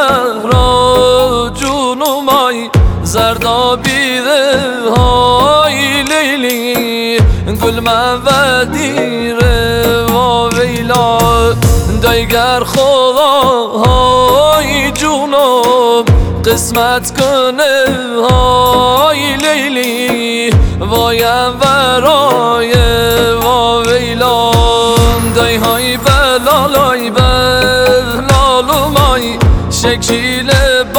زهرا جونومای زردابیده های لیلی گل مودیره و ویلا دیگر خدا های جونم قسمت کنه های لیلی وایم ورای و ویلا دی های بلالای بلالومای شکیل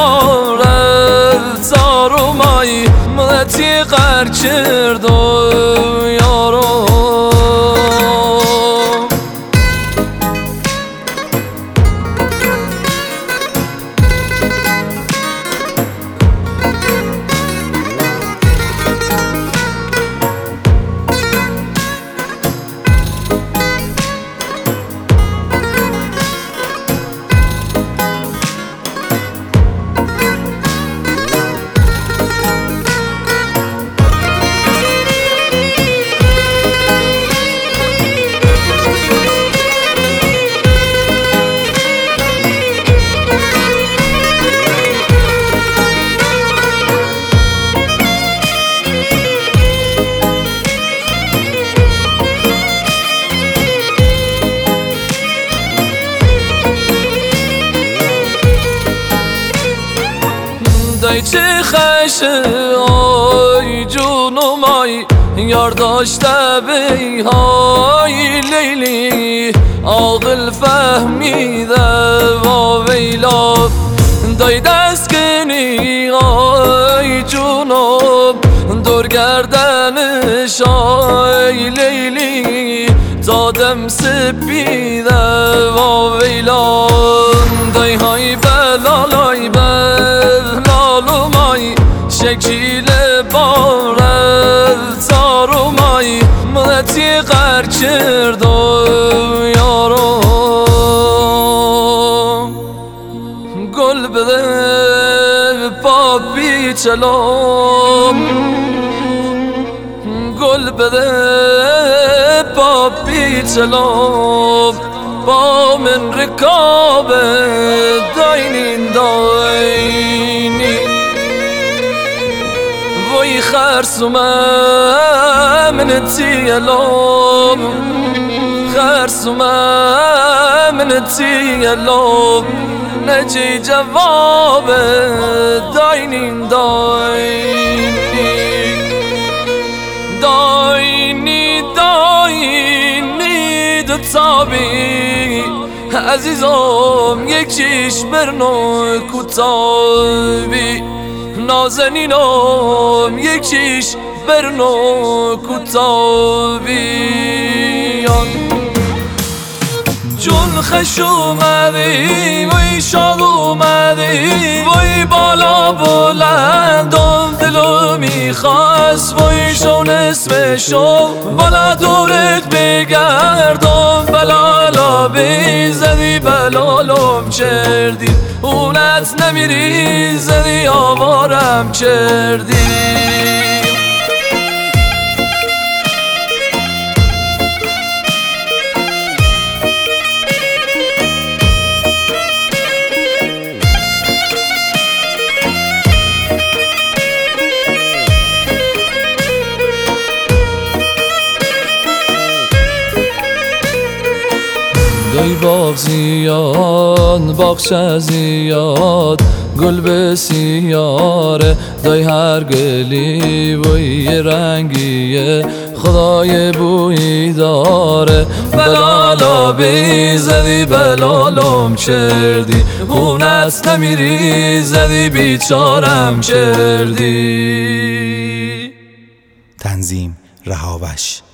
بارد زارومای مدتی قر کرد و یارو دای چه خشه آی جونومای یار داشته بی های لیلی عاقل فهمیده و ویلا دای دست کنی آی جونوم دور گردنش آی لیلی دادم سپیده و ویلا دای های بلالای بلالومای شکیل بارد زارومای مدتی قر کرد و یارو گل بده پاپی چلوم گل بده پاپی چلوم با من رکاب داینین داینی وی خرسومه من تیلوم خرسومه من تیلوم نجی جواب داینین داینی داینی داینی دو تابی عزیزم یکیش برنو کتابی نازنینم یکیش برنو کتابیان جون خش اومدی وی شاد اومدی وی بالا بلندم دلو میخواست وی شون اسمشو بالا دورت بگردم بلالا بیزدی بلالم چردی اونت نمیری زدی آوارم چردی دای باغ زیاد باغچه زیاد گل بسیاره دای هر گلی و یه رنگیه خدای بویی داره بلالا بیزدی بلالم چردی اون است نمیری زدی بیچارم چردی. تنظیم رهاوش.